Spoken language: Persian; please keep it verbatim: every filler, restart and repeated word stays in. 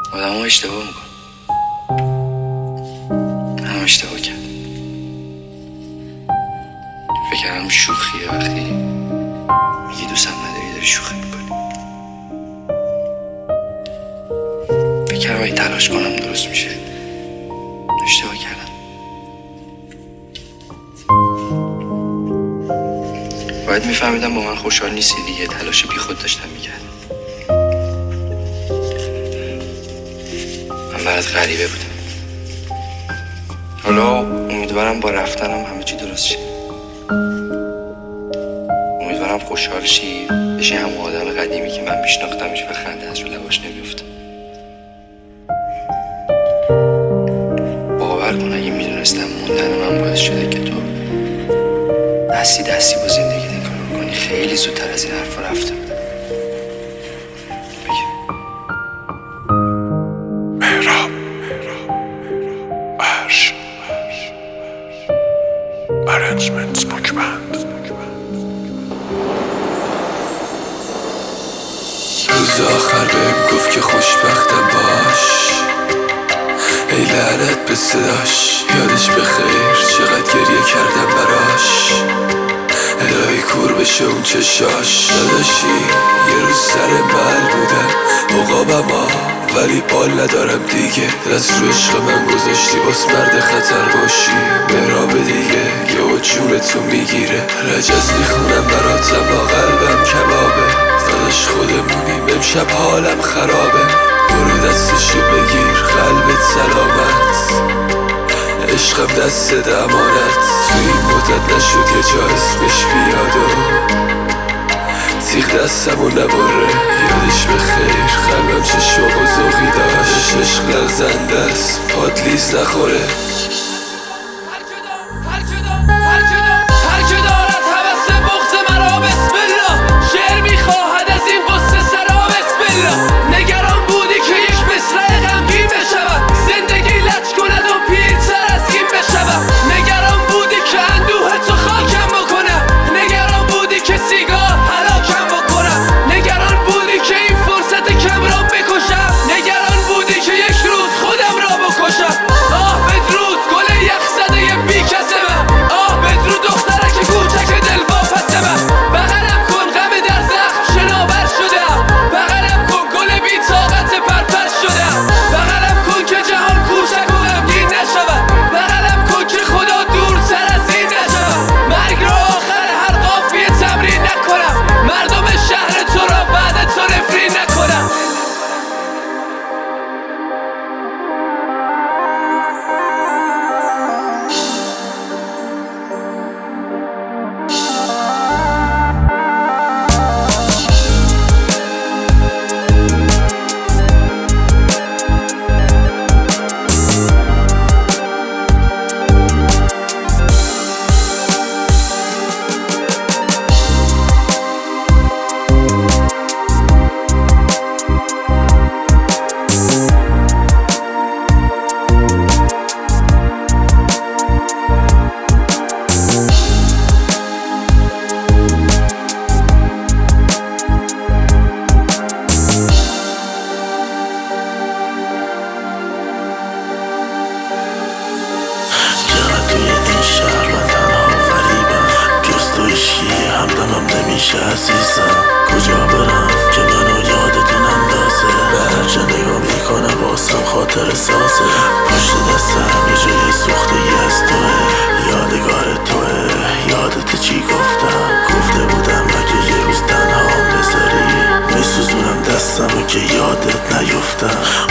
آدم ها اشتباه میکن. هم اشتباه کرد. فکر کردم شوخیه وقتی میگی دوستم نداری داری شوخی میکنی. فکر کردم اگه تلاش کنم درست میشه. اشتباه کردم. باید میفهمیدم با من خوشحال نیستی دیگه. تلاش بی خود داشتم میکردم. من برات غریبه بودم. حالا امیدوارم با رفتنم همه چی درست شه. امیدوارم خوشحال شی بشی همون آدم قدیمی که من میشناختمش و خنده از رو لباش نمیفته. باور کن اگه میدونستم موندن من باعث شده که تو دستی دستی با زندگی نکنه کنی خیلی زودتر از این حرفا رفته بودم. مهراب عرش ارنجمنت بوک بند. روز آخر بهم گفت که خوشبختم باش. ای لعنت به صداش، یادش بخیر چقدر گریه کردم براش. الهی کور بشه اون چشاش. داداشی یه روز سر مل بودم عقابم ها، ولی بال ندارم دیگه. دست رو عشق من گذاشتی باس مرد خطر باشی. مهراب دیگه یه جونتو میگیره. رجز میخونم براتم با قلبم کبابه. داداش خودمونیم امشب حالم خرابه. برو دستشو بگیر قلبت سلامت. عشقم دست امانت. تو این مدت نشد یه جا اسمش بیاد و تیغ دستمو نبره. یادش بخیر قلبم چه شوق و ذوقی داشت. عشق لغزنده است پادلیز نخوره. عزیزم کجا برم که منو یادتون اندازه. به هر جا نگاه میکنم واسم خاطر سازه. پشت دستم یه جای سوختگی از توه. یادگار توه. یادت چی گفتم؟ گفته بودم اگه یه روز تنها بذاری میسوزونم دستم و که یادت نیفتم.